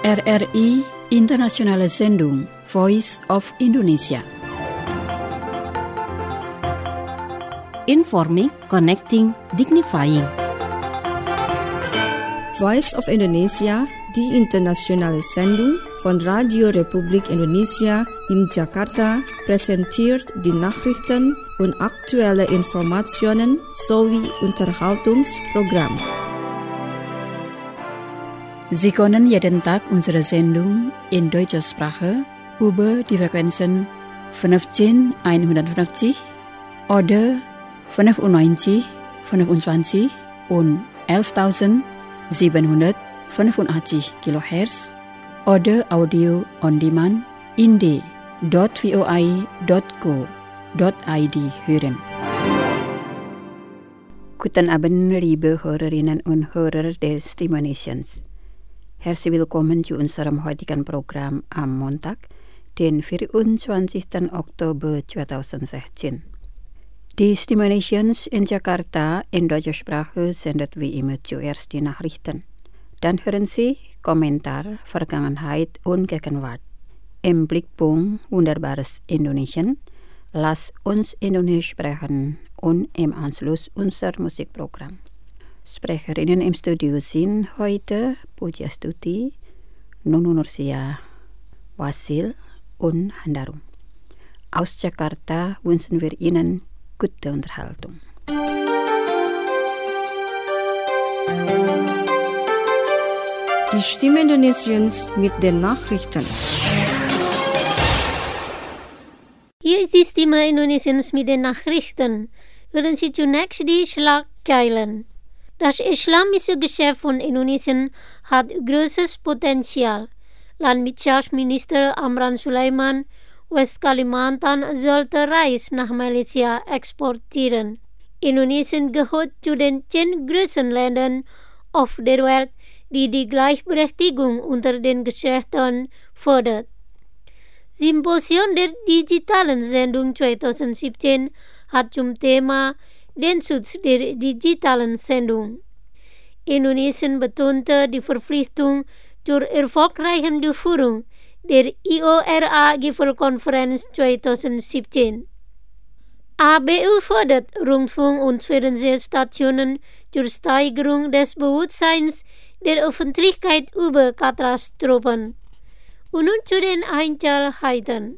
RRI Internationale Sendung Voice of Indonesia. Informing, connecting, dignifying. Voice of Indonesia, die internationale Sendung von Radio Republik Indonesia in Jakarta, präsentiert die Nachrichten und aktuelle Informationen sowie Unterhaltungsprogramm. Sie können jeden Tag unsere Sendung in deutscher Sprache über die Frequenzen 15150 oder 95, 25 und 11.785 kHz oder Audio on Demand in d.voi.co.id hören. Guten Abend, liebe Hörerinnen und Hörer des Stimulations. Herzlich willkommen zu unserem heutigen Programm am Montag, den 24. Oktober 2016. Die Stimulations in Jakarta in deutscher Sprache sendet wie immer zuerst die Nachrichten. Dann hören Sie Kommentar, Vergangenheit und Gegenwart. Im Blickpunkt Wunderbares Indonesien, Lass uns Indonesisch sprechen und im Anschluss unser Musikprogramm. Sprecherinnen im Studio sind heute Pujastuti, Nunu Nursia, Wasil und Handarum. Aus Jakarta wünschen wir Ihnen gute Unterhaltung. Die Stimme Indonesiens mit den Nachrichten. Hier ist die Stimme Indonesiens mit den Nachrichten. Hören Sie zunächst die Schlagzeilen. Das islamische Geschäft von Indonesien hat großes Potenzial. Landwirtschaftsminister Amran Sulaiman, Westkalimantan sollte Reis nach Malaysia exportieren. Indonesien gehört zu den 10 größten Ländern auf der Welt, die die Gleichberechtigung unter den Geschlechtern fördert. Symposium der digitalen Sendung 2017 hat zum Thema den Schutz der digitalen Sendung. Indonesien betonte die Verpflichtung zur erfolgreichen Durchführung der IORA-Gipfelkonferenz 2017. ABU fördert Rundfunk- und Fernsehstationen zur Steigerung des Bewusstseins der Öffentlichkeit über Katastrophen. Und nun zu den Einzelheiten.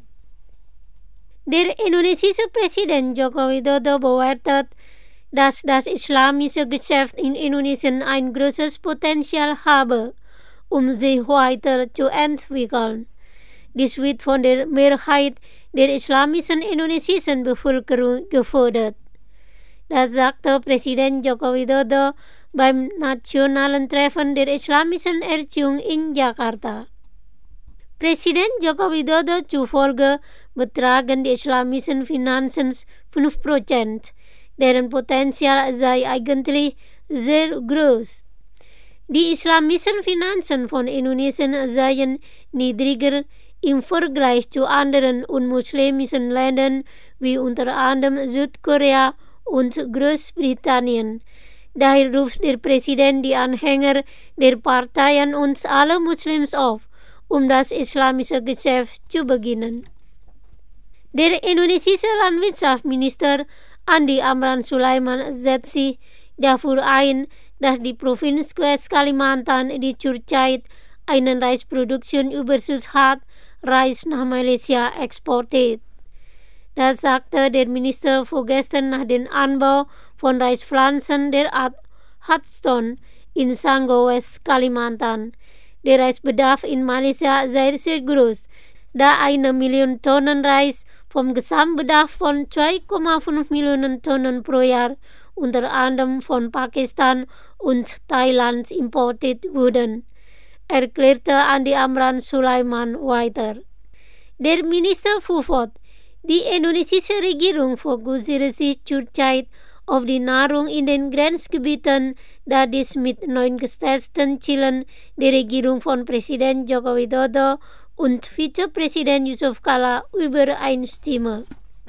Der indonesische Präsident Joko Widodo bewertet, dass das islamische Geschäft in Indonesien ein großes Potenzial habe, sich weiter zu entwickeln. Dies wird von der Mehrheit der islamischen indonesischen Bevölkerung gefordert. Das sagte Präsident Joko Widodo beim nationalen Treffen der islamischen Erziehung in Jakarta. Präsident Joko Widodo zufolge betragen die islamischen Finanzen 5%, deren Potenzial sei eigentlich sehr groß. Die islamischen Finanzen von Indonesien seien niedriger im Vergleich zu anderen unmuslimischen Ländern wie unter anderem Südkorea und Großbritannien. Daher ruft der Präsident die Anhänger der Parteien und alle Muslims auf, das islamische Geschäft zu beginnen. Der indonesische Landwirtschaftsminister Andi Amran Sulaiman setzt sich dafür ein, dass die Provinz Westkalimantan, die zurzeit einen Reisproduktionsüberschuss hat, Reis nach Malaysia exportiert. Das sagte der Minister vorgestern nach dem Anbau von Reispflanzen der Art Hudson in Sango, Westkalimantan. Der Reisbedarf in Malaysia sei sehr groß, da 1 Million Tonnen Reis vom Gesamtbedarf von 2,5 Millionen Tonnen pro Jahr unter anderem von Pakistan und Thailand importiert wurden, erklärte Andi Amran Sulaiman weiter. Der Minister fuhr fort, die indonesische Regierung fokussiere sich zurzeit auf die Nahrung in den Grenzgebieten, da dies mit 9 gesetzten Zielen der Regierung von Präsident Joko Widodo und Vizepräsident Yusuf Kala übereinstimme.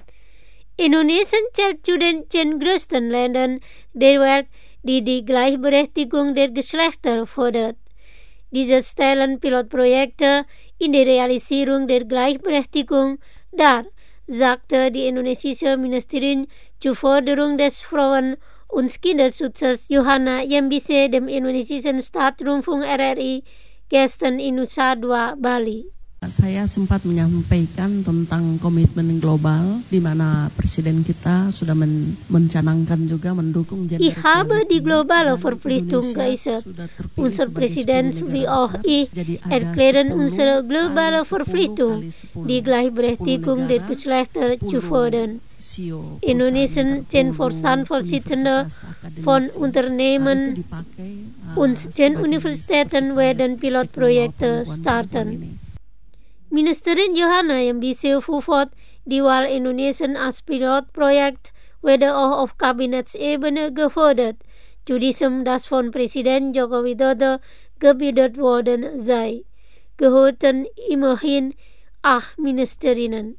Indonesien zählt zu den 10 größten Ländern der Welt, die die Gleichberechtigung der Geschlechter fördert. Diese stellen Pilotprojekte in der Realisierung der Gleichberechtigung dar, sagte die indonesische Ministerin zur Förderung des Frauen- und Kinderschutzes Johanna Yembise dem indonesischen Staatsrundfunk RRI gestern in Nusa Dua, Bali. Saya sempat menyampaikan tentang komitmen global di mana Presiden kita sudah mencanangkan juga mendukung gender Ich habe die globale Verpflichtung geäußert. Unser Präsident wie auch ich erklären unsere globale Verpflichtung, die Gleichberechtigung der Geschlechter zu fördern. Indonesien 10% Vorsitzende von Unternehmen und 10 Universitäten werden Pilotprojekte starten. Ministerin Johanna Yembise verfolgt die Wahl Indonesien als Pilotprojekt werde auch auf Kabinettsebene gefördert, zu diesem das von Präsident Joko Widodo gebildet worden sei. Gehörten immerhin 8 Ministerinnen.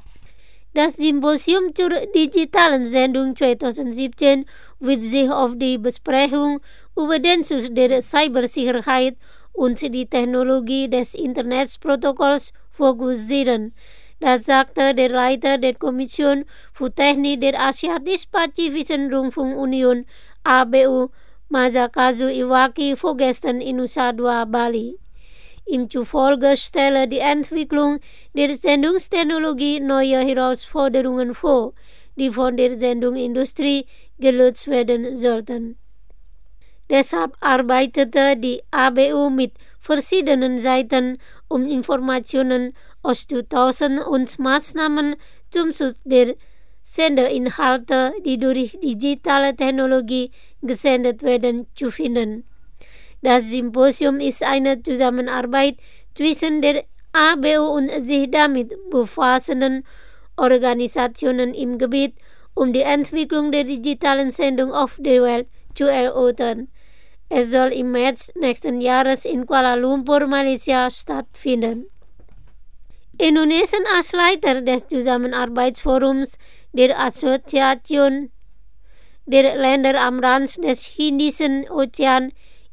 Das Symposium zur digitalen Sendung 2017 wird sich auf die Besprechung über den Schutz der Cybersicherheit und die Technologie des Internetprotokolls fokussieren. Das sagte der Leiter der Kommission für Technik der Asiatisch-Pazifischen Rundfunkunion ABU, Masakazu Iwaki, vorgestern in Nusa Dua, Bali. Ihm zufolge stelle die Entwicklung der Sendungstechnologie neue Herausforderungen vor, die von der Sendungsindustrie gelöst werden sollten. Deshalb arbeitete die ABU mit verschiedenen Seiten, um Informationen auszutauschen und Maßnahmen zum Schutz der Senderinhalte, die durch digitale Technologie gesendet werden, zu finden. Das Symposium ist eine Zusammenarbeit zwischen der ABU und sich damit befassenden Organisationen im Gebiet, um die Entwicklung der digitalen Sendung auf der Welt zu erörtern. Es soll im März nächsten Jahres in Kuala Lumpur, Malaysia stattfinden. Indonesien als Leiter des Zusammenarbeitsforums der Assoziation der Länder am Rand des Indischen Ozean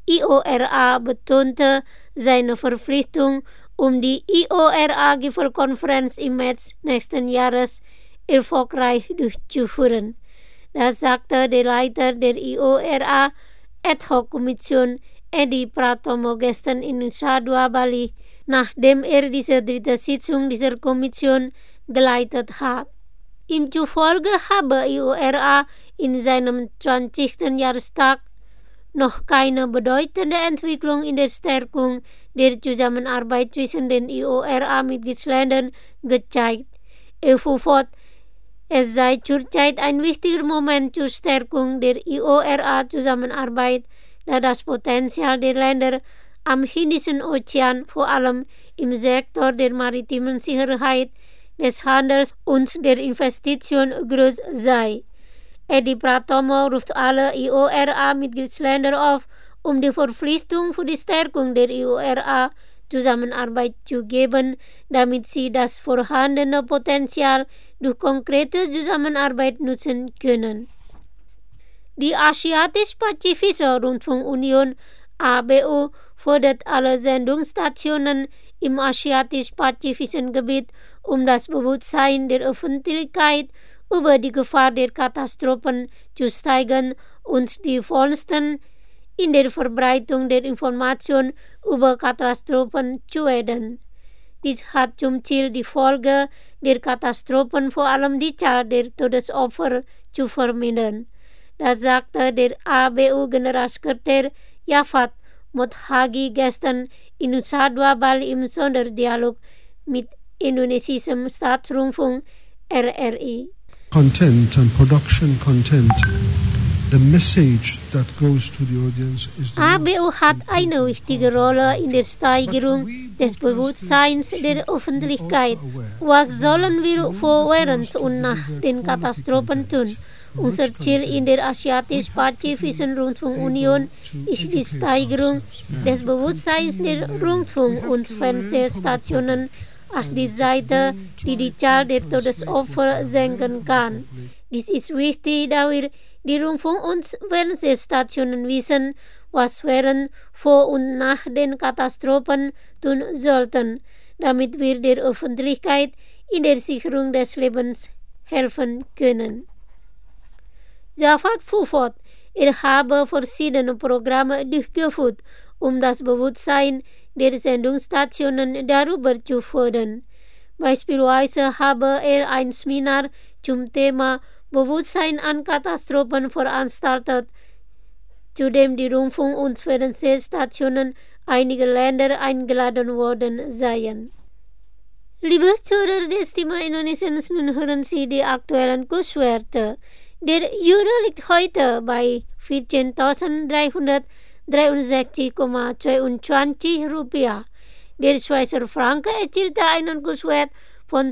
IORA betonte seine Verpflichtung, um die IORA-Gipfelkonferenz im März nächsten Jahres erfolgreich durchzuführen. Das sagte der Leiter der IORA Ad-Hoc-Kommission Edi Pratomo gestern in Nusa Dua, Bali, nachdem diese dritte Sitzung dieser Kommission geleitet hat. Ihm zufolge habe IORA in seinem 20. Jahrestag noch keine bedeutende Entwicklung in der Stärkung der Zusammenarbeit zwischen den IORA-Mitgliedsländern gezeigt. Er verfolgt, es sei zurzeit ein wichtiger Moment zur Stärkung der IORA-Zusammenarbeit, da das Potenzial der Länder am Indischen Ozean vor allem im Sektor der maritimen Sicherheit, des Handels und der Investition groß sei. Edi Pratomo ruft alle IORA-Mitgliedsländer auf, um die Verpflichtung für die Stärkung der IORA-Zusammenarbeit zu geben, damit sie das vorhandene Potenzial durch konkrete Zusammenarbeit nutzen können. Die Asiatisch-Pazifische Rundfunkunion ABU fordert alle Sendungsstationen im asiatisch-pazifischen Gebiet, um das Bewusstsein der Öffentlichkeit über die Gefahr der Katastrophen zu steigern und die Vollsten in der Verbreitung der Information über Katastrophen zu werden. Dies hat zum Ziel, die Folge der Katastrophen, vor allem die Zahl der Todesopfer, zu vermindern. Das sagte der ABU-Generalsekretär Yafat Mothagi gestern in Nusa Dua, Bali im Sonderdialog mit indonesischem Staatsrundfunk RRI. Content and production content. The message that goes to the audience is the ABU hat eine wichtige Rolle in der Steigerung des Bewusstseins der Öffentlichkeit. Was sollen wir vor, während und nach den Katastrophen tun? Unser Ziel in der Asiatisch-Pazifischen Rundfunkunion ist die Steigerung des Bewusstseins der Rundfunk- und Fernsehstationen als die Seite, die die Zahl der Todesopfer senken kann. Dies ist wichtig, da wir die Rundfunk- und Fernsehstationen wissen, was wären vor und nach den Katastrophen tun sollten, damit wir der Öffentlichkeit in der Sicherung des Lebens helfen können. Jafat fuhr fort, habe verschiedene Programme durchgeführt, das Bewusstsein der Sendungsstationen darüber zu fördern. Beispielsweise habe ein Seminar zum Thema Bewusstsein an Katastrophen veranstaltet, zu dem die Rundfunk- und Fernsehstationen einiger Länder eingeladen worden seien. Liebe Zuhörer des Stimme Indonesiens, nun hören Sie die aktuellen Kurswerte. Der Euro liegt heute bei 14.363,22 Rupiah. Der Schweizer Franken erzielte einen Kurswert von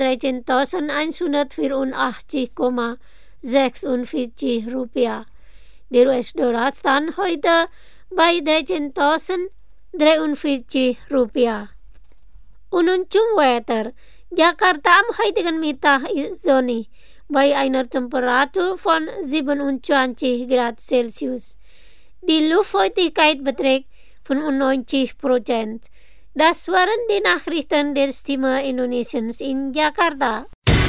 13.184,46 Rupiah. Der US-Dollar stand heute bei 13.043 Rupiah. Und nun zum Wetter. Jakarta am heutigen Mittag ist sonnig, bei einer Temperatur von 27 Grad Celsius. Die Luftfeuchtigkeit beträgt 95%. Das waren die Nachrichten der Stimme Indonesiens in Jakarta.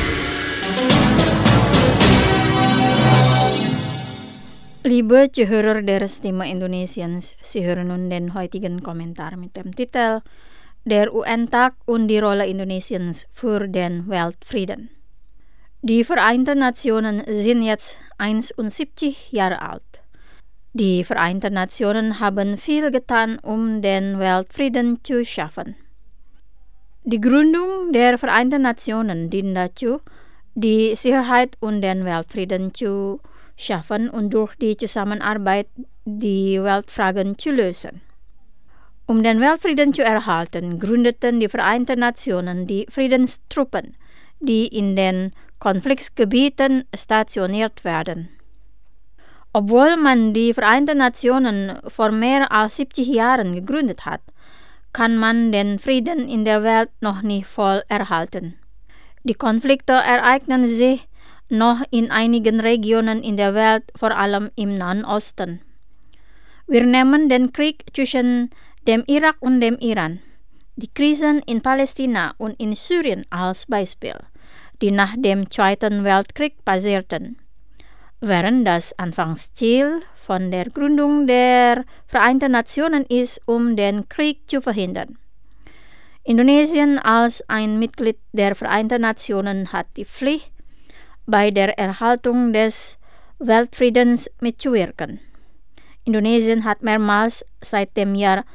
Liebe Zuhörer der Stimme Indonesiens, Sie hören nun den heutigen Kommentar mit dem Titel Der UN-Tag und die Rolle Indonesiens für den Weltfrieden. Die Vereinten Nationen sind jetzt 71 Jahre alt. Die Vereinten Nationen haben viel getan, den Weltfrieden zu schaffen. Die Gründung der Vereinten Nationen dient dazu, die Sicherheit und den Weltfrieden zu schaffen und durch die Zusammenarbeit die Weltfragen zu lösen. Den Weltfrieden zu erhalten, gründeten die Vereinten Nationen die Friedenstruppen, die in den Konfliktgebieten stationiert werden. Obwohl man die Vereinten Nationen vor mehr als 70 Jahren gegründet hat, kann man den Frieden in der Welt noch nicht voll erhalten. Die Konflikte ereignen sich noch in einigen Regionen in der Welt, vor allem im Nahen Osten. Wir nehmen den Krieg zwischen dem Irak und dem Iran, die Krisen in Palästina und in Syrien als Beispiel, die nach dem Zweiten Weltkrieg passierten. Während das Anfangsziel von der Gründung der Vereinten Nationen ist, den Krieg zu verhindern. Indonesien als ein Mitglied der Vereinten Nationen hat die Pflicht, bei der Erhaltung des Weltfriedens mitzuwirken. Indonesien hat mehrmals seit dem Jahr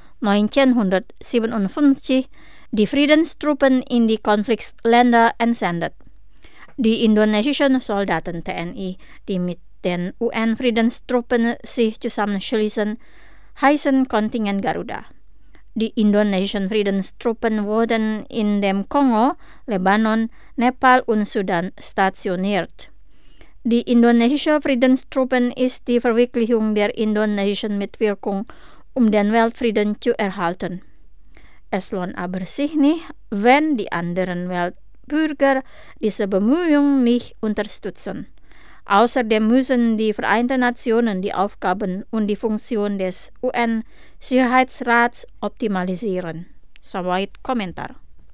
1957 die Friedenstruppen in die Konfliktländer entsendet. Die indonesischen Soldaten TNI, die mit den UN-Friedenstruppen sich zusammenschließen, heißen Kontingent Garuda. Die indonesischen Friedenstruppen wurden in dem Kongo, Lebanon, Nepal und Sudan stationiert. Die indonesische Friedenstruppen ist die Verwirklichung der indonesischen Mitwirkung, den Weltfrieden zu erhalten. Es lohnt aber sich nicht, wenn die anderen Weltbürger diese Bemühungen nicht unterstützen. Außerdem müssen die Vereinten Nationen die Aufgaben und die Funktion des UN-Sicherheitsrats optimalisieren. Soweit Kommentar.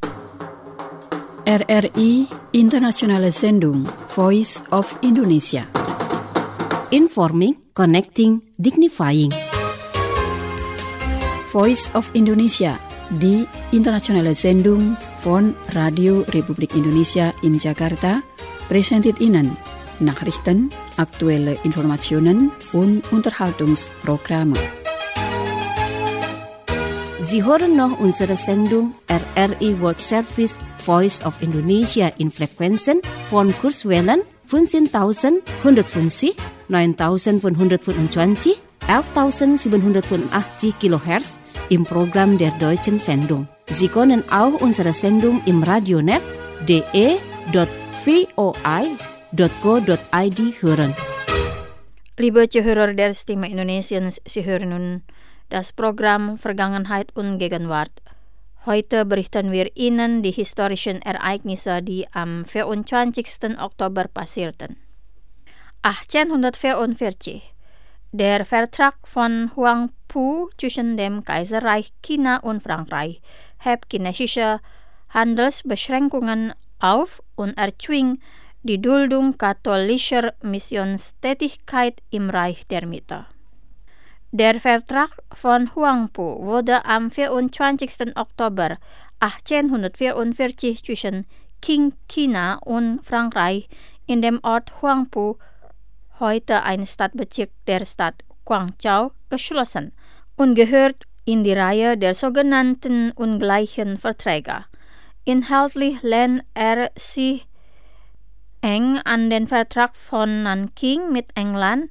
RRI Internationale Sendung Voice of Indonesia. Informing, Connecting, Dignifying. Voice of Indonesia, die internationale Sendung von Radio Republik Indonesia in Jakarta, präsentiert Ihnen Nachrichten, aktuelle Informationen und Unterhaltungsprogramme. Sie hören noch unsere Sendung RRI World Service Voice of Indonesia in Frequenzen von Kurzwellen 15.150, 9.525, 11.785 kHz im Programm der deutschen Sendung. Sie können auch unsere Sendung im Radionet de.voi.co.id hören. Liebe Zuhörer der Stimme Indonesiens, Sie hören nun das Programm Vergangenheit und Gegenwart. Heute berichten wir Ihnen die historischen Ereignisse, die am 24. Oktober passierten. 1844. Der Vertrag von Huangpu Huangpu zwischen dem Kaiserreich China und Frankreich hebt chinesische Handelsbeschränkungen auf und erzwingt die Duldung katholischer Missionstätigkeit im Reich der Mitte. Der Vertrag von Huangpu wurde am 24. Oktober 1844 zwischen Qing China und Frankreich in dem Ort Huangpu, heute ein Stadtbezirk der Stadt Guangzhou, geschlossen und gehört in die Reihe der sogenannten ungleichen Verträge. Inhaltlich lehnt er sich eng an den Vertrag von Nanking mit England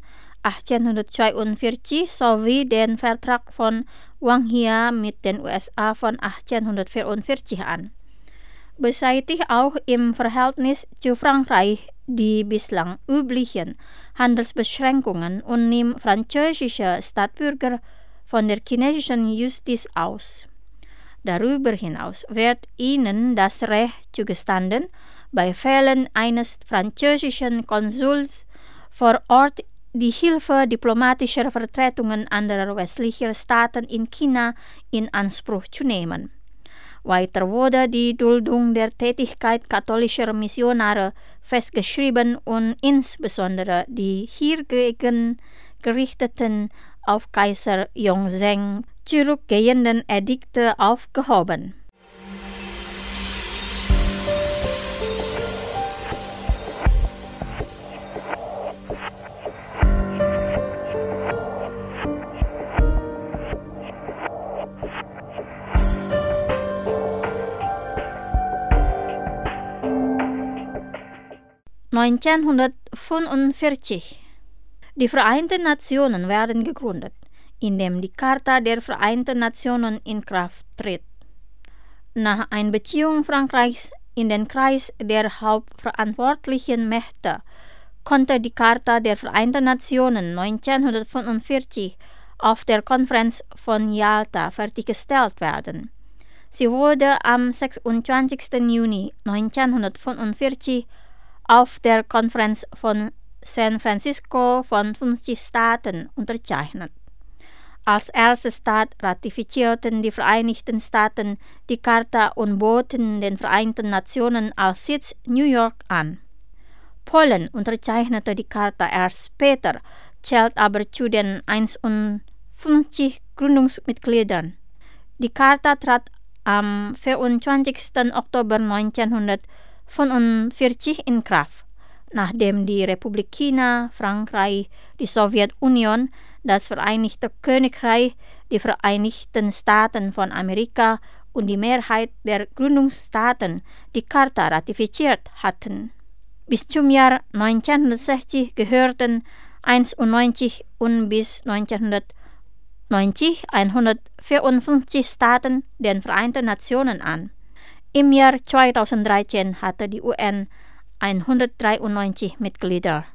1842 sowie den Vertrag von Guanghia mit den USA von 1844 an. Beseitigt auch im Verhältnis zu Frankreich die bislang üblichen Handelsbeschränkungen und nimmt französische Staatsbürger von der chinesischen Justiz aus. Darüber hinaus wird ihnen das Recht zugestanden, bei Fällen eines französischen Konsuls vor Ort die Hilfe diplomatischer Vertretungen anderer westlicher Staaten in China in Anspruch zu nehmen. Weiter wurde die Duldung der Tätigkeit katholischer Missionare festgeschrieben und insbesondere die hiergegen gerichteten auf Kaiser Yongzheng zurückgehenden Edikte aufgehoben. (1945) Die Vereinten Nationen werden gegründet, indem die Charta der Vereinten Nationen in Kraft tritt. Nach Einbeziehung Frankreichs in den Kreis der hauptverantwortlichen Mächte konnte die Charta der Vereinten Nationen 1945 auf der Konferenz von Yalta fertiggestellt werden. Sie wurde am 26. Juni 1945 auf der Konferenz von San Francisco von 50 Staaten unterzeichnet. Als erster Staat ratifizierten die Vereinigten Staaten die Charta und boten den Vereinten Nationen als Sitz New York an. Polen unterzeichnete die Charta erst später, zählt aber zu den 51 Gründungsmitgliedern. Die Charta trat am 24. Oktober 1945 in Kraft, nachdem die Republik China, Frankreich, die Sowjetunion, das Vereinigte Königreich, die Vereinigten Staaten von Amerika und die Mehrheit der Gründungsstaaten die Charta ratifiziert hatten. Bis zum Jahr 1960 gehörten 91 und bis 1990 154 Staaten den Vereinten Nationen an. Im Jahr 2013 hatte die UN 193 Mitglieder.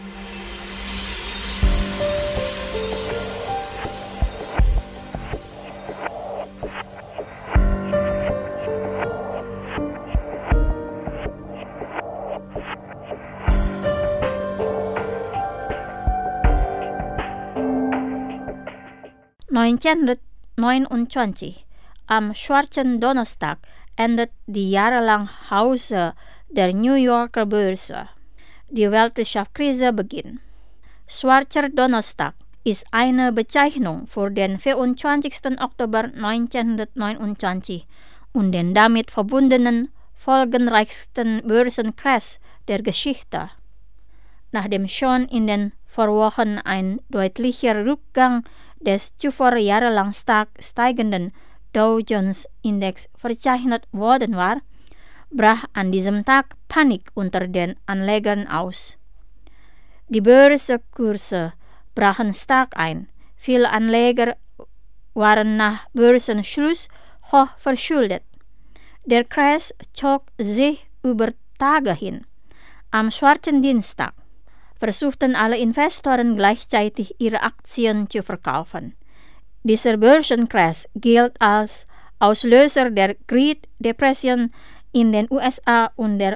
(1929) Am Schwarzen Donnerstag endet die jahrelange Pause der New Yorker Börse. Die Weltwirtschaftskrise beginnt. Schwarzer Donnerstag ist eine Bezeichnung für den 24. Oktober 1929 und den damit verbundenen folgenreichsten Börsencrash der Geschichte. Nachdem schon in den Vorwochen ein deutlicher Rückgang des zuvor jahrelang stark steigenden Dow Jones Index verzeichnet worden war, brach an diesem Tag Panik unter den Anlegern aus. Die Börsenkurse brachen stark ein. Viele Anleger waren nach Börsenschluss hoch verschuldet. Der Crash zog sich über Tage hin. Am schwarzen Dienstag versuchten alle Investoren gleichzeitig ihre Aktien zu verkaufen. Dieser Börsencrash gilt als Auslöser der Great Depression in den USA und der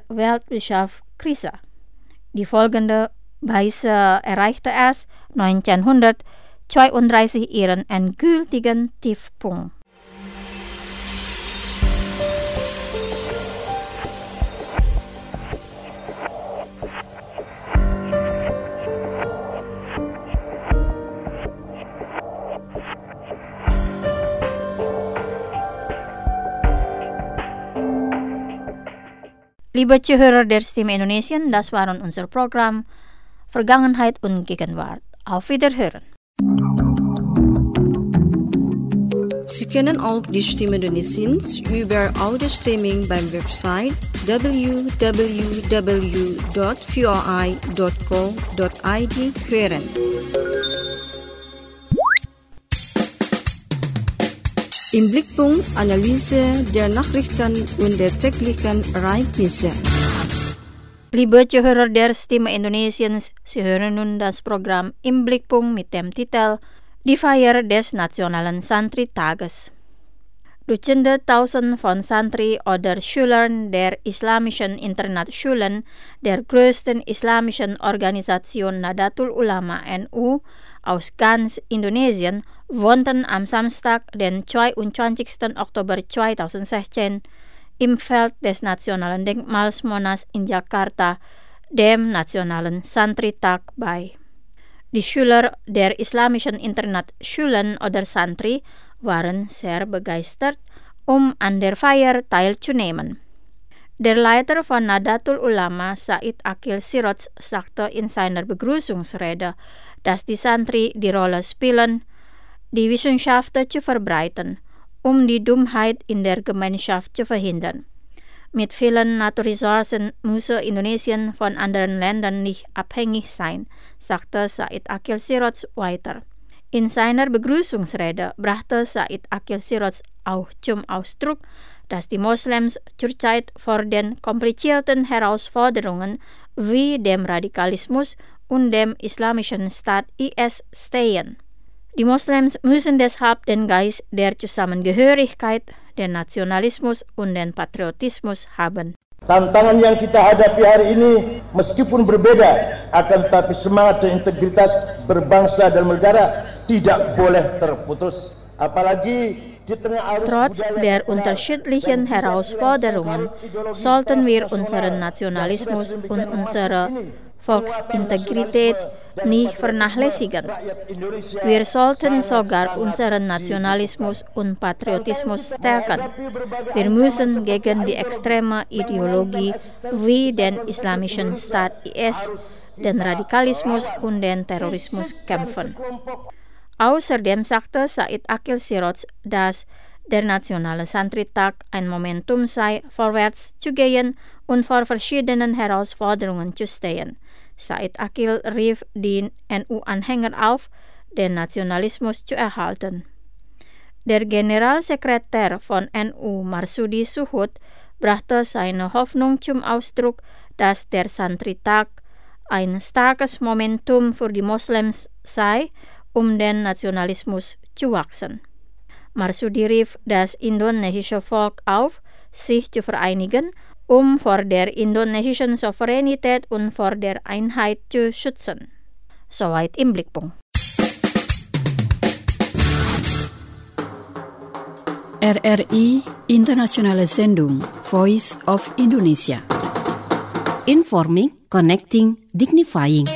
Weltwirtschaftskrise. Die folgende Weise erreichte erst 1932 32 ihren endgültigen Tiefpunkt. Liebe Zuhörer der Stimme Indonesien, das waren unser Programm Vergangenheit und Gegenwart. Auf Wiederhören. Sie können auch die Stimme Indonesiens über Audio-Streaming beim Website www.voi.co.id hören. Im Blickpunkt Analyse der Nachrichten und der täglichen Ereignisse. Liebe Zuhörer der Stimme Indonesiens, Sie hören nun das Programm Im Blickpunkt mit dem Titel Die Feier des Nationalen Santri-Tages. Dutzende Tausend von Santri oder Schülern der islamischen Internatsschulen der größten islamischen Organisation Nahdlatul Ulama NU aus ganz Indonesien wohnten am Samstag, den 22. Oktober 2016, im Feld des Nationalen Denkmals Monas in Jakarta, dem Nationalen Santri-Tag bei. Die Schüler der islamischen Internatsschulen oder Santri waren sehr begeistert, an der Feier teilzunehmen. Der Leiter von Nahdlatul Ulama, Said Akil Siroj, sagte in seiner Begrüßungsrede, dass die Santri die Rolle spielen, die Wissenschaft zu verbreiten, die Dummheit in der Gemeinschaft zu verhindern. Mit vielen Naturressourcen müsse Indonesien von anderen Ländern nicht abhängig sein, sagte Said Akil Siroj weiter. In seiner Begrüßungsrede brachte Said Akil Siroj auch zum Ausdruck, dass die Moslems zurzeit vor den komplizierten Herausforderungen wie dem Radikalismus und dem islamischen Staat IS stehen. Die Moslems müssen deshalb den Geist der Zusammengehörigkeit, den Nationalismus und den Patriotismus haben. Tantangan yang kita hadapi hari ini meskipun berbeda, akan tetapi semangat dan integritas berbangsa dan negara tidak boleh terputus. Apalagi di tengah arus Trotz der unterschiedlichen Herausforderungen sollten wir unseren Nationalismus und unsere Volksintegrität nicht vernachlässigen. Wir sollten sogar unseren Nationalismus und Patriotismus stärken. Wir müssen gegen die extreme Ideologie wie den islamischen Staat IS, den Radikalismus und den Terrorismus kämpfen. Außerdem sagte Said Akil Siroj, dass der Nationale Santri-Tag ein Momentum sei, vorwärts zu gehen und vor verschiedenen Herausforderungen zu stehen. Said Akil rief die NU-Anhänger auf, den Nationalismus zu erhalten. Der Generalsekretär von NU, Marsudi Suhud, brachte seine Hoffnung zum Ausdruck, dass der Santri-Tag ein starkes Momentum für die Moslems sei, den Nationalismus zu wachsen. Marsudi rief das indonesische Volk auf, sich zu vereinigen, vor der indonesischen Souveränität und vor der Einheit zu schützen. Soweit im Blickpunkt. RRI Internationale Sendung Voice of Indonesia. Informing, connecting, dignifying.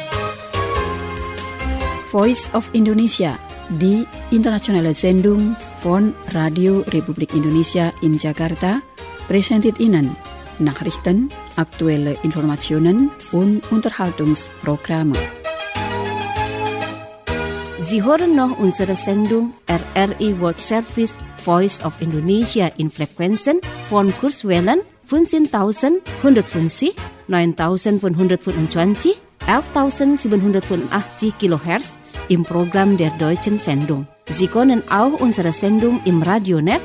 Voice of Indonesia, die internationale Sendung von Radio Republik Indonesia in Jakarta, präsentiert Ihnen Nachrichten, aktuelle Informationen und Unterhaltungsprogramme. Sie hören noch unsere Sendung RRI World Service Voice of Indonesia in Frequenzen von Kurzwellen 15.150, 9.525, 11.785 kHz im Programm der deutschen Sendung. Sie können auch unsere Sendung im Radionet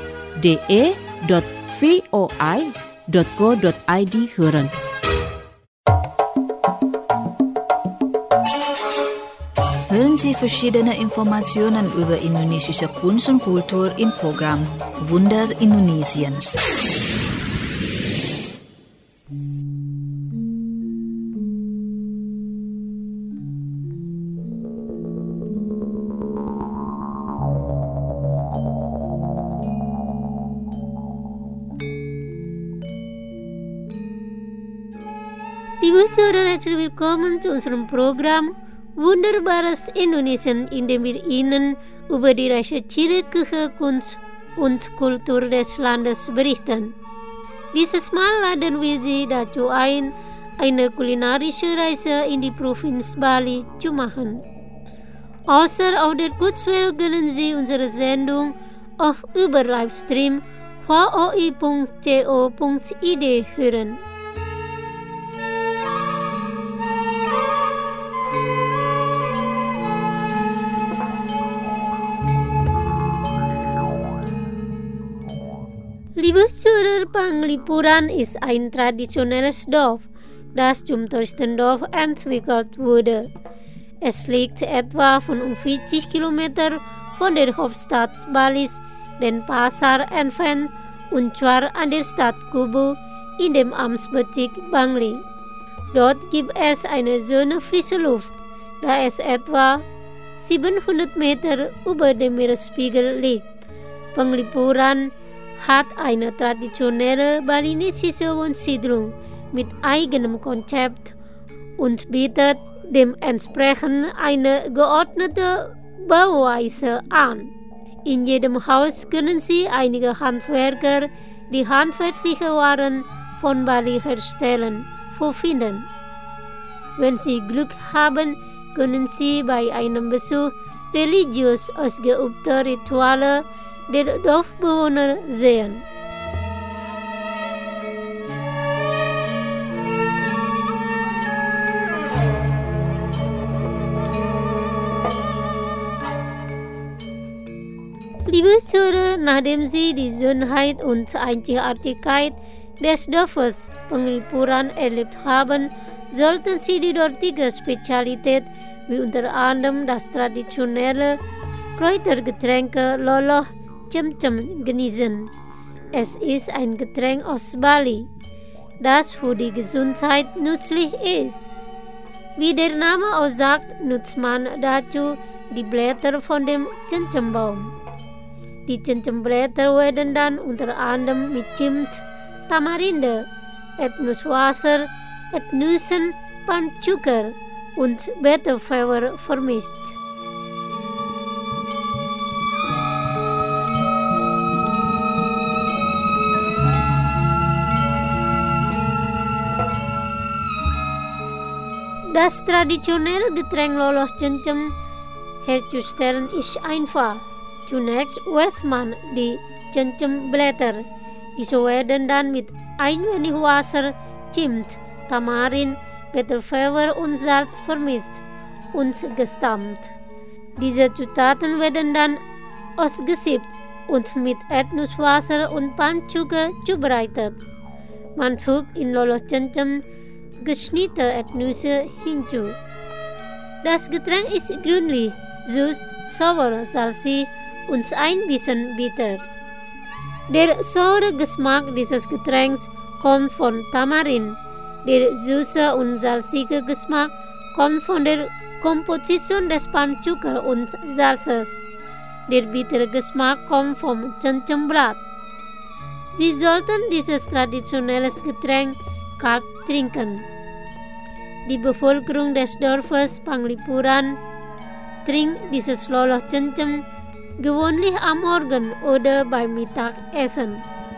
de.voi.co.id hören. Hören Sie verschiedene Informationen über indonesische Kunst und Kultur im Programm Wunder Indonesiens. Liebe Zuhörer, herzlich willkommen zu unserem Programm Wunderbares Indonesien, in dem wir Ihnen über die reiche Küche, Kunst und Kultur des Landes berichten. Dieses Mal laden wir Sie dazu ein, eine kulinarische Reise in die Provinz Bali zu machen. Außer auf der Kurzwelle können Sie unsere Sendung auch über Livestream voi.co.id hören. Liebe Zuhörer, Panglipuran ist ein traditionelles Dorf, das zum Touristendorf entwickelt wurde. Es liegt etwa 45 Kilometer von der Hauptstadt Balis, Denpasar, entfernt, und zwar an der Stadt Kubu in dem Amtsbezirk Bangli. Dort gibt es eine schöne frische Luft, da es etwa 700 Meter über dem Meeresspiegel liegt. Panglipuran hat eine traditionelle balinesische Wohnsiedlung mit eigenem Konzept und bietet dementsprechend eine geordnete Bauweise an. In jedem Haus können Sie einige Handwerker, die handwerkliche Waren von Bali herstellen, vorfinden. Wenn Sie Glück haben, können Sie bei einem Besuch religiös ausgeübte Rituale der Dorfbewohner sehen. Liebe Zuhörer, nachdem Sie die Schönheit und Einzigartigkeit des Dorfes Panglipuran erlebt haben, sollten Sie die dortige Spezialität, wie unter anderem das traditionelle Kräutergetränk Loloh Cem-Cem genießen. Es ist ein Getränk aus Bali, das für die Gesundheit nützlich ist. Wie der Name aussagt, nutzt man dazu die Blätter von dem Cem-Cem-Baum. Die Cem-Cem-Blätter werden dann unter anderem mit Zimt, Tamarinde, Erdnusswasser, Erdnüssen, Palmzucker und Bitterpfeffer vermischt. Das traditionelle Getränk Loloh Cem-Cem herzustellen ist einfach. Zunächst wäscht man die Cem-Cem-Blätter. Diese werden dann mit ein wenig Wasser, Zimt, Tamarin, Bitterpfeffer und Salz vermischt und gestampft. Diese Zutaten werden dann ausgesiebt und mit Erdnusswasser und Palmzucker zubereitet. Man fügt in Loloh Cem-Cem geschnittene Erdnüsse hinzu. Das Getränk ist grünlich, süß, sauer, salzig und ein bisschen bitter. Der saure Geschmack dieses Getränks kommt von Tamarin. Der süße und salzige Geschmack kommt von der Komposition des Palmzucker und Salzes. Der bittere Geschmack kommt vom Cem-Cem-Blatt. Sie sollten dieses traditionelle Getränk kalt trinken. Die Bevölkerung des Dorfes Panglipuran trinkt dieses Loloh Cem-Cem gewöhnlich am Morgen oder beim Mittagessen.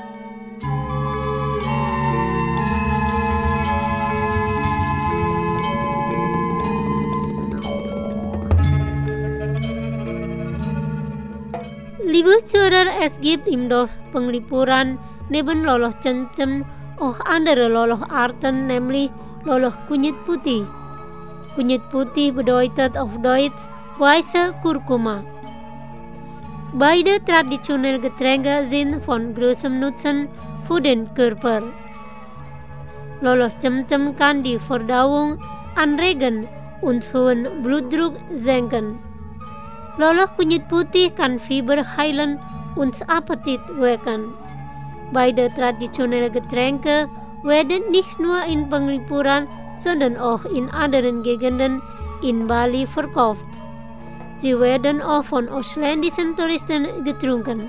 Liebe Zuhörer, es gibt im Dorf Panglipuran neben Loloh Cem-Cem auch andere Loloh-Arten, nämlich Loloh Kunyit Putih. Kunyit Putih bedeutet auf Deutsch weiße Kurkuma. Beide traditionelle Getränke sind von großem Nutzen für den Körper. Loloh Cem-Cem kann die Verdauung anregen und hohen Blutdruck senken. Loloh Kunyit Putih kann Fieber heilen und Appetit wecken. Beide traditionelle Getränke werden nicht nur in Panglipuran, sondern auch in anderen Gegenden in Bali verkauft. Sie werden auch von ausländischen Touristen getrunken.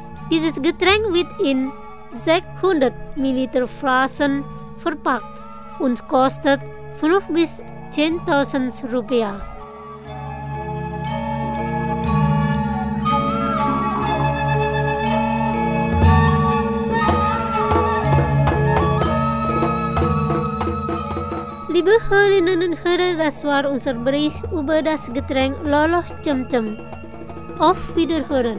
Dieses Getränk wird in 600 Milliliter Flaschen verpackt und kostet 5 bis 10.000 rupiah. Liebe Hörerinnen und Hörer, das war unser Bericht über das Getränk Loloh Cem-Cem. Auf Wiederhören!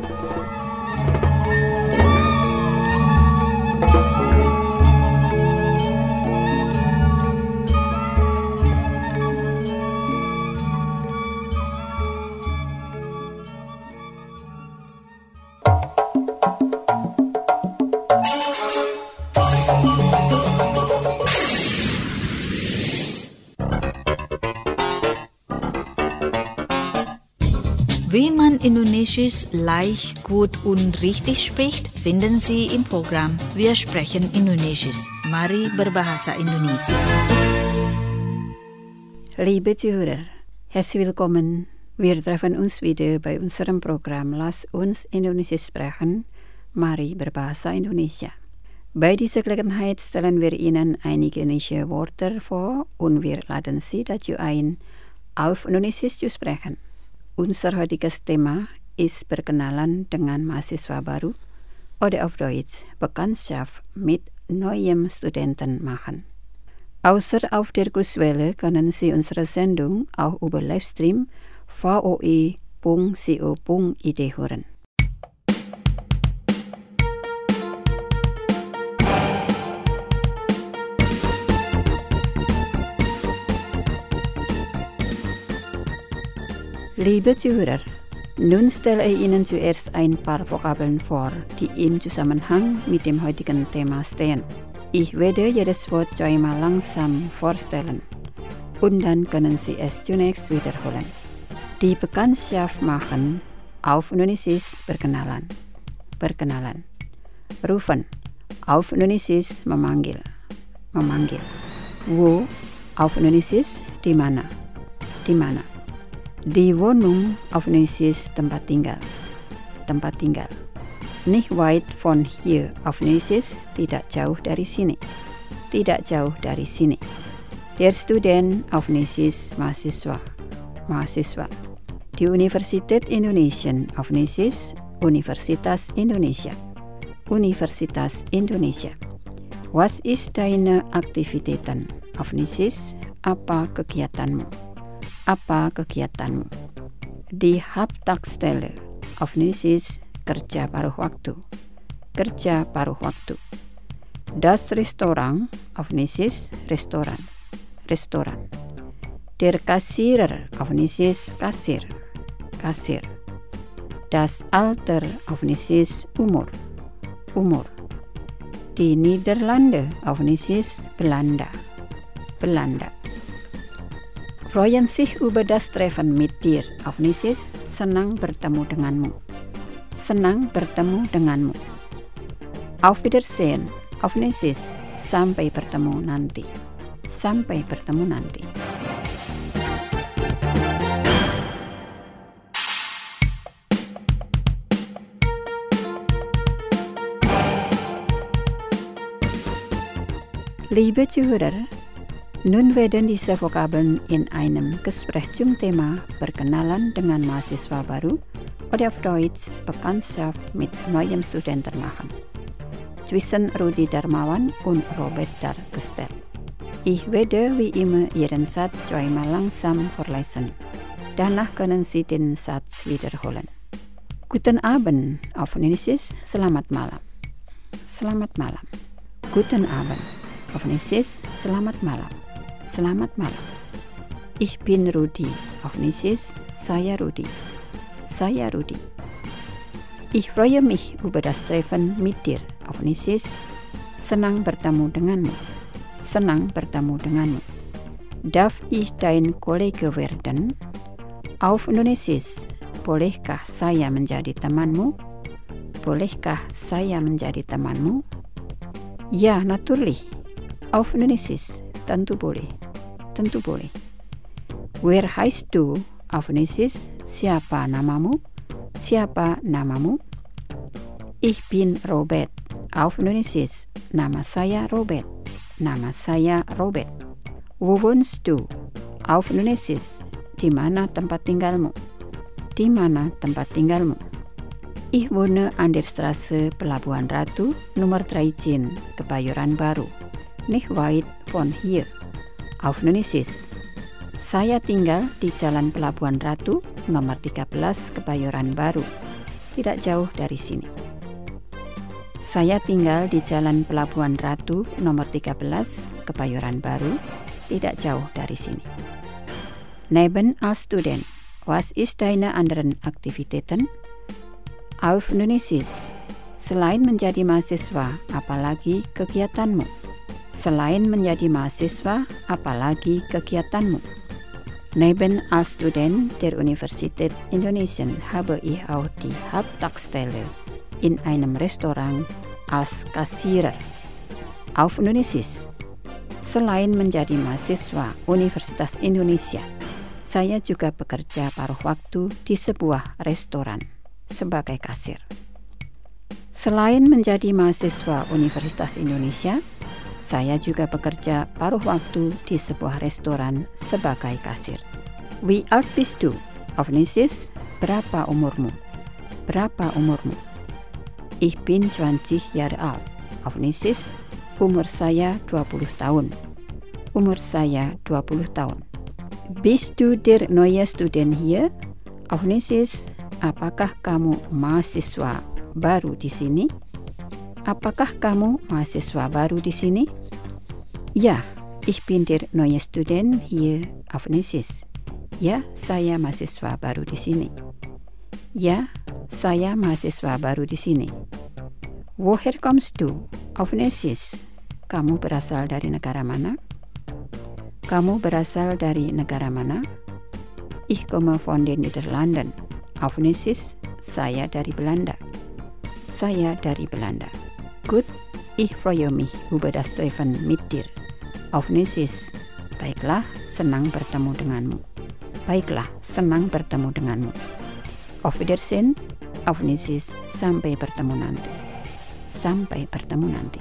Wie man Indonesisch leicht, gut und richtig spricht, finden Sie im Programm Wir sprechen Indonesisch. Mari berbahasa Indonesia. Liebe Zuhörer, herzlich willkommen. Wir treffen uns wieder bei unserem Programm Lass uns Indonesisch sprechen. Mari berbahasa Indonesia. Bei dieser Gelegenheit stellen wir Ihnen einige indische Worte vor und wir laden Sie dazu ein, auf Indonesisch zu sprechen. Unser heutiges Thema ist Perkenalan dengan mahasiswa baru oder auf Deutsch Bekanntschaft mit neuem Studenten machen. Außer auf der Kurswelle können Sie unsere Sendung auch über Livestream voi.co.id hören. Liebe Zuhörer, nun stelle ich Ihnen zuerst ein paar Vokabeln vor, die im Zusammenhang mit dem heutigen Thema stehen. Ich werde jedes Wort zweimal langsam vorstellen und dann können Sie es zunächst wiederholen. Die Bekanntschaft machen, auf Indonesisch berkenalan. Berkenalan. Rufen, auf Indonesisch memanggil. Memanggil. Wo, auf Indonesisch di mana. Di mana. Die Wohnung, auf Indonesisch tempat tinggal. Tempat tinggal. Nicht weit von hier, auf Indonesisch tidak jauh dari sini. Tidak jauh dari sini. Der Student, auf Indonesisch mahasiswa. Mahasiswa. Die Universität Indonesien, auf Indonesisch Universitas Indonesia. Universitas Indonesia. Was ist deine Aktivitäten? Auf Indonesisch apa kegiatanmu? Apa kegiatanmu? Die Haupttagsstelle, auf Indonesisch kerja paruh waktu. Kerja paruh waktu. Das Restaurant, auf Indonesisch Restoran. Restoran. Der Kassierer, auf Indonesisch Kasir. Kasir. Das Alter, auf Indonesisch Umur. Umur. Die Niederlande, auf Indonesisch Belanda. Belanda. Freuen sich über das Treffen mit dir, auf Indonesisch senang bertemu denganmu. Senang bertemu denganmu. Auf Wiedersehen, auf Indonesisch sampai bertemu nanti. Sampai bertemu nanti. Liebe Zuhörer, nun werden diese Vokabeln in einem Gespräch zum Thema Perkenalan dengan mahasiswa baru oder auf Deutsch Bekanntschaft mit neuem Studenten machen zwischen Rudi Darmawan und Robert Dargestel. Ich werde wie immer Ihren Satz zweimal langsam vorlesen. Danach können Sie den Satz wiederholen. Guten Abend, auf Indonesisch selamat malam. Selamat malam. Guten Abend, auf Indonesisch selamat malam. Selamat malam. Ich bin Rudi. Auf Indonesisch saya Rudi. Saya Rudi. Ich freue mich über das Treffen mit dir. Auf Indonesisch senang bertemu denganmu. Senang bertemu denganmu. Darf ich dein Kollege werden? Auf Indonesisch bolehkah saya menjadi temanmu? Bolehkah saya menjadi temanmu? Ja, natürlich. Auf Indonesisch tentu boleh. Tentu boleh. Wer heißt du? Auf Indonesisch siapa namamu? Siapa namamu? Ich bin Robert. Auf Indonesisch nama saya Robert. Nama saya Robert. Wo wohnst du? Auf Indonesisch. Di mana tempat tinggalmu? Di mana tempat tinggalmu? Ich wohne an der Straße Pelabuhan Ratu, Nomor 13, Kebayoran Baru. Nicht weit von hier. Auf Indonesisch. Saya tinggal di Jalan Pelabuhan Ratu, Nomor 13, Kebayoran Baru. Tidak jauh dari sini. Saya tinggal di Jalan Pelabuhan Ratu, Nomor 13, Kebayoran Baru. Tidak jauh dari sini. Neben als Student. Was ist deine anderen Aktivitäten? Auf Indonesisch. Selain menjadi mahasiswa, apalagi kegiatanmu? Selain menjadi mahasiswa, apalagi kegiatanmu? Neben als Student der Universität Indonesien habe ich auch die Haupttagsstelle in einem Restaurant als Kassierer. Auf Indonesisch. Selain menjadi mahasiswa Universitas Indonesia, saya juga bekerja paruh waktu di sebuah restoran sebagai kasir. Selain menjadi mahasiswa Universitas Indonesia, saya juga bekerja paruh waktu di sebuah restoran sebagai kasir. Wie alt bist du? Auf Indonesisch, berapa umurmu? Berapa umurmu? Ich bin 20 Jahre alt. Auf Indonesisch, umur saya 20 tahun. Umur saya 20 tahun. Bist du der neue Student hier? Auf Indonesisch, apakah kamu mahasiswa baru di sini? Apakah kamu mahasiswa baru di sini? Ja, ich bin der neue Student hier auf Indonesisch. Ya, saya mahasiswa baru di sini. Ya, saya mahasiswa baru di sini. Woher kommst du? Auf Indonesisch. Kamu berasal dari negara mana? Kamu berasal dari negara mana? Ich komme von den Niederlanden. Auf Indonesisch, saya dari Belanda. Saya dari Belanda. Gut, ich freue mich über das Treffen mit dir. Auf Indonesisch, baiklah, senang bertemu denganmu. Baiklah, senang bertemu denganmu. Auf Wiedersehen, auf Indonesisch, sampai bertemu nanti. Sampai bertemu nanti.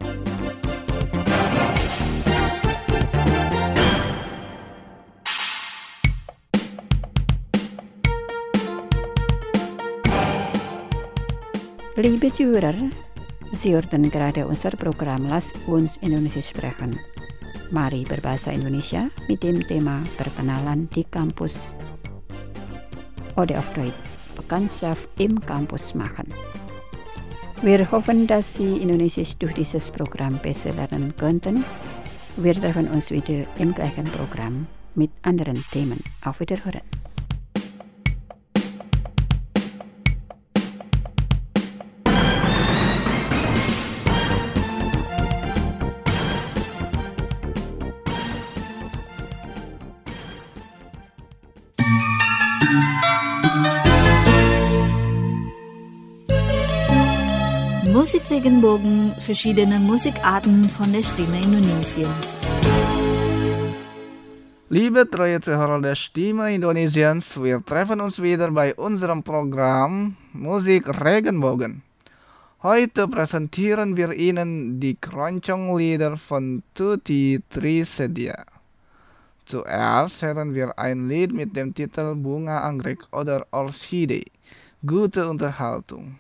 Liebe Zuhörer, Sie hörten gerade unser Programm Lass uns Indonesisch sprechen. Mari berbahasa Indonesia mit dem Thema Perkenalan di Kampus oder auf Deutsch Bekanntschaft im Campus machen. Wir hoffen, dass Sie Indonesisch durch dieses Programm besser lernen könnten. Wir treffen uns wieder im gleichen Programm mit anderen Themen. Auf Wiederhören. Musikregenbogen, verschiedene Musikarten von der Stimme Indonesiens. Liebe treue Zuhörer der Stimme Indonesiens, wir treffen uns wieder bei unserem Programm Musikregenbogen. Heute präsentieren wir Ihnen die Keroncong-Lieder von Tuti Trisedia. Zuerst hören wir ein Lied mit dem Titel Bunga Anggrek oder Orchidee. Gute Unterhaltung.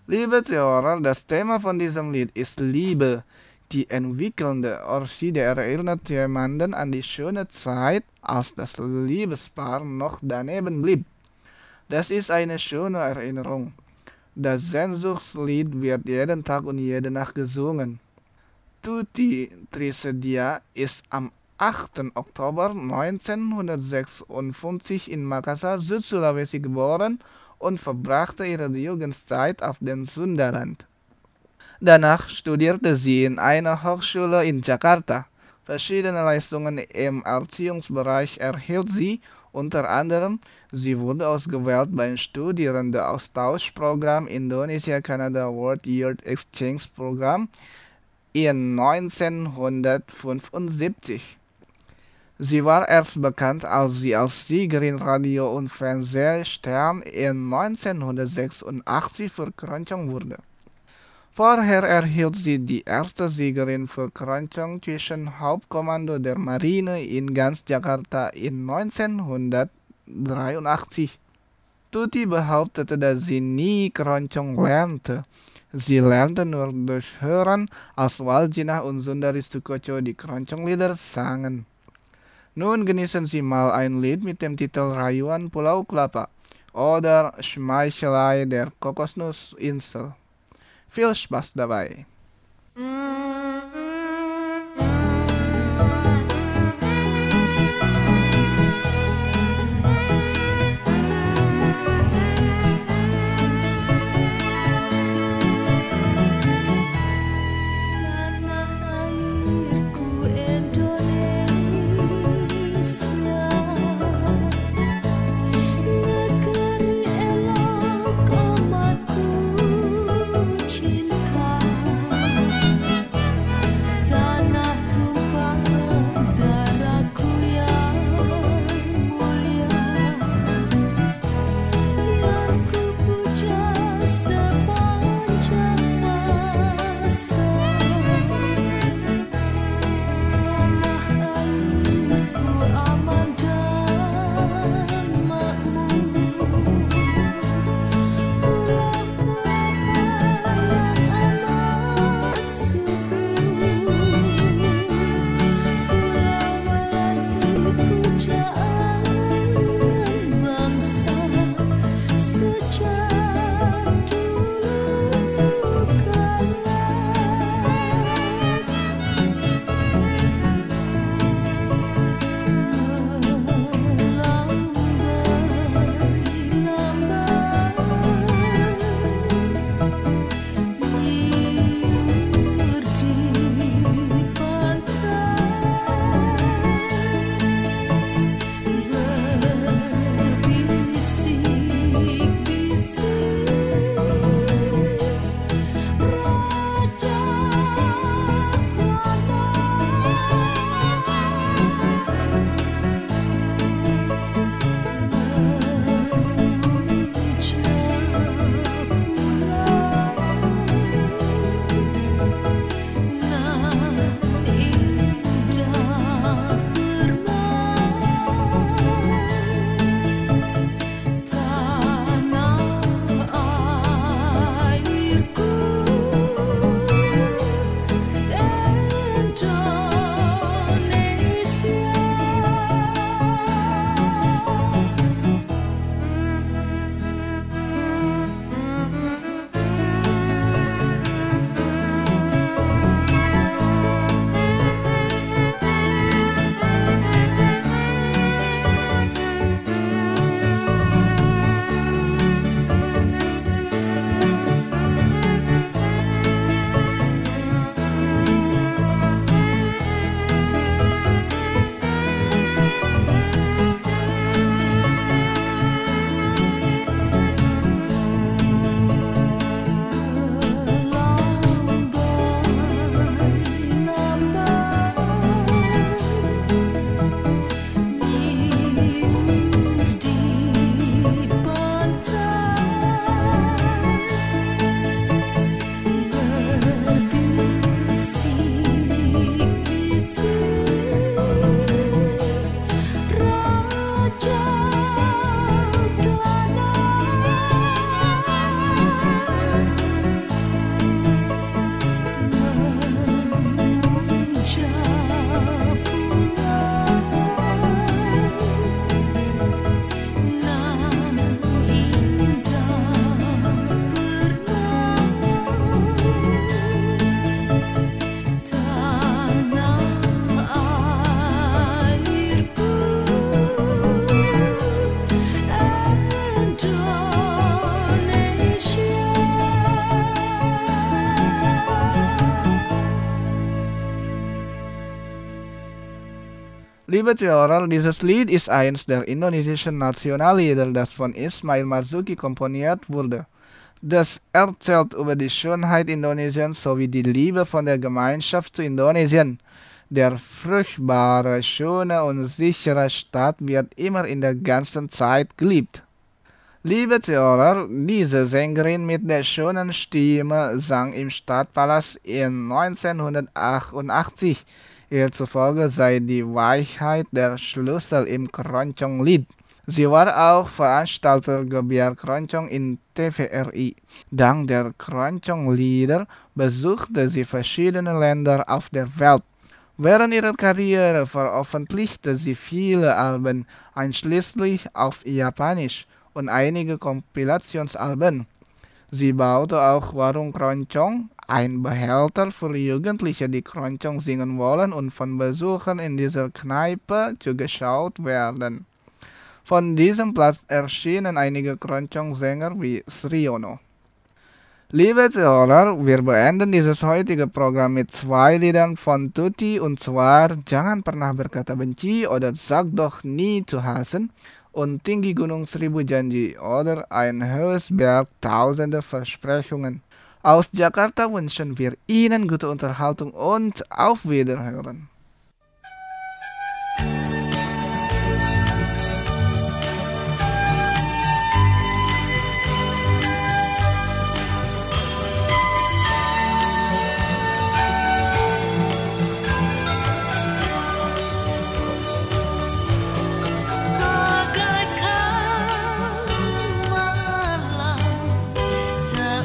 Liebe Zuhörer, das Thema von diesem Lied ist Liebe. Die entwickelnde Orchidee erinnert jemanden an die schöne Zeit, als das Liebespaar noch daneben blieb. Das ist eine schöne Erinnerung. Das Sehnsuchtslied wird jeden Tag und jede Nacht gesungen. Tuti Trisedia ist am 8. Oktober 1956 in Makassar, Südsulawesi geboren und verbrachte ihre Jugendzeit auf dem Sundaland. Danach studierte sie in einer Hochschule in Jakarta. Verschiedene Leistungen im Erziehungsbereich erhielt sie, unter anderem, sie wurde ausgewählt beim Studierendenaustauschprogramm Indonesia-Kanada World Youth Exchange Programm in 1975. Sie war erst bekannt, als sie als Siegerin Radio- und Fernsehstern in 1986 verkrönt wurde. Vorher erhielt sie die erste Siegerin für Keroncong zwischen Hauptkommando der Marine in ganz Jakarta in 1983. Tuti behauptete, dass sie nie Keroncong lernte. Sie lernte nur durch Hören, als Waljina und Sundari Sukoco die Keroncong-Lieder sangen. Nun genießen Sie mal ein Lied mit dem Titel Rayuan Pulau Kelapa oder Schmeichelei der Kokosnussinsel. Viel Spaß dabei! Cinta Liebe Zuhörer, dieses Lied ist eins der indonesischen Nationallieder, das von Ismail Marzuki komponiert wurde. Das erzählt über die Schönheit Indonesiens sowie die Liebe von der Gemeinschaft zu Indonesien. Der fruchtbare, schöne und sichere Staat wird immer in der ganzen Zeit geliebt. Liebe Zuhörer, diese Sängerin mit der schönen Stimme sang im Stadtpalast in 1988. Ihr zufolge sei die Weichheit der Schlüssel im Keroncong-Lied. Sie war auch Veranstalter Gebiar Keroncong in TVRI. Dank der Keroncong-Lieder besuchte sie verschiedene Länder auf der Welt. Während ihrer Karriere veröffentlichte sie viele Alben, einschließlich auf Japanisch und einige Kompilationsalben. Sie baute auch Warung Keroncong, ein Behälter für Jugendliche, die Keroncong singen wollen und von Besuchern in dieser Kneipe zugeschaut werden. Von diesem Platz erschienen einige Keroncong-Sänger wie Sriono. Liebe Zuhörer, wir beenden dieses heutige Programm mit 2 Liedern von Tuti, und zwar Jangan Pernah Berkata Benci oder Sag doch nie zu hassen und Tinggi Gunung Seribu Janji oder Ein hohes Berg, tausende Versprechungen. Aus Jakarta wünschen wir Ihnen gute Unterhaltung und auf Wiederhören.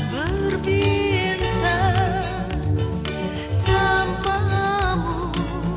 Tanpamu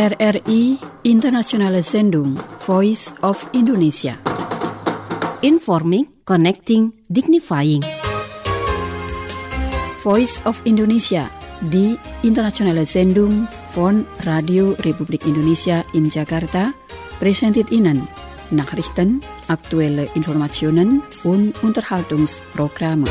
RRI Internationale Sendung Voice of Indonesia. Informing, connecting, dignifying. Voice of Indonesia di Internationale Sendung von Radio Republik Indonesia in Jakarta presented Ihnen Nachrichten, aktuelle Informationen und Unterhaltungsprogramme.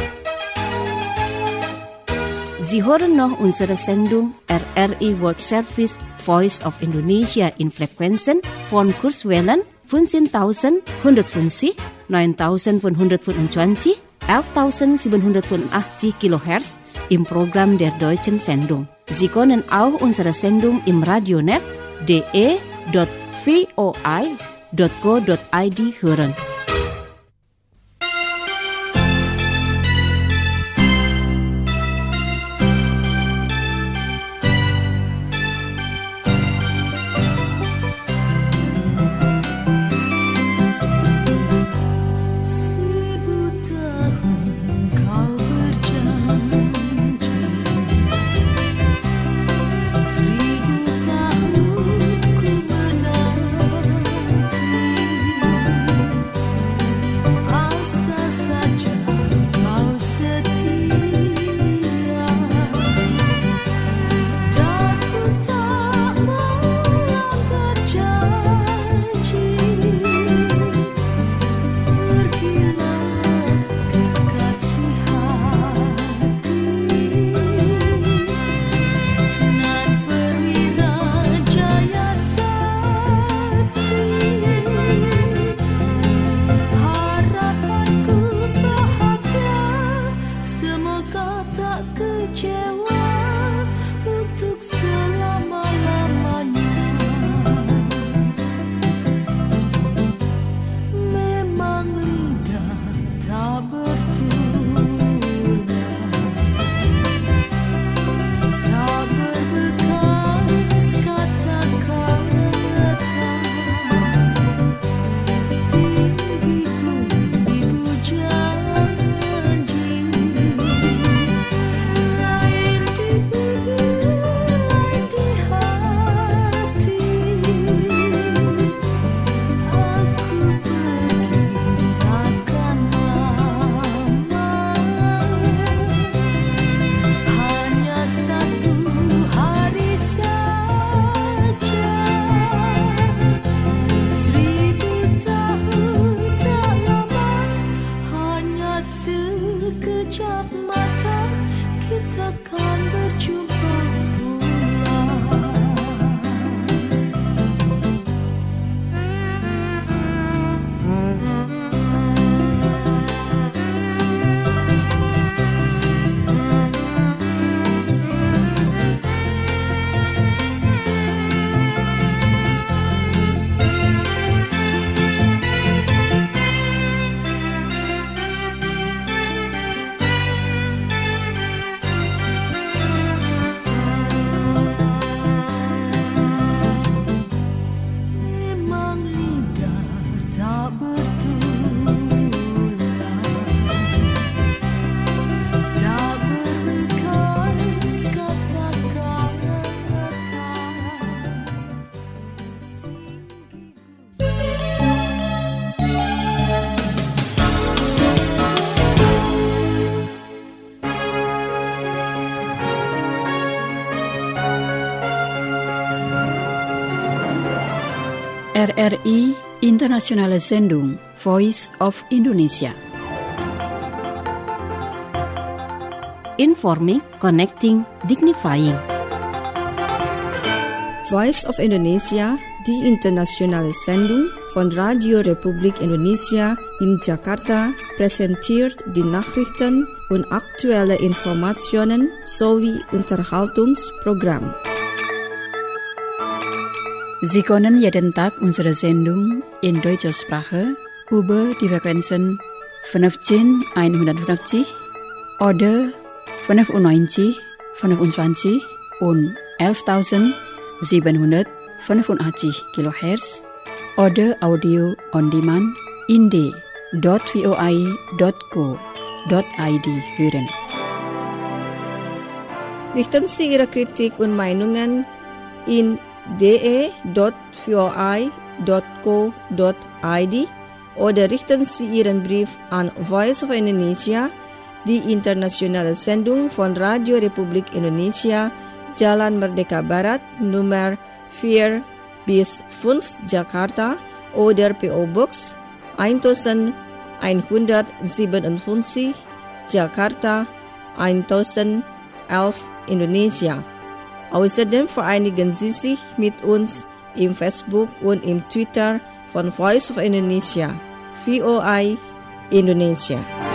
Sie hören noch unsere Sendung RRI World Service Voice of Indonesia in Frequenzen von Kurzwellen 15.150, 9.525, 11.785 kHz im Programm der Deutschen Sendung. Sie können auch unsere Sendung im Radionet de.voi.go.id hören. RRI Internationale Sendung Voice of Indonesia. Informing, connecting, dignifying. Voice of Indonesia, die internationale Sendung von Radio Republik Indonesia in Jakarta, präsentiert die Nachrichten und aktuelle Informationen sowie Unterhaltungsprogramm. Sie können jeden Tag unsere Sendung in deutscher Sprache über die Frequenzen 15.150 oder 95, 25 und 11.785 kHz oder Audio on Demand in de.voi.go.id hören. Richten Sie Ihre Kritik und Meinungen in de.voi.co.id oder richten Sie Ihren Brief an Voice of Indonesia, die internationale Sendung von Radio Republik Indonesia, Jalan Merdeka Barat, Nummer 4-5 Jakarta oder PO Box 1157 Jakarta 1011 Indonesia. Außerdem vereinigen Sie sich mit uns im Facebook und im Twitter von Voice of Indonesia, VOI Indonesia.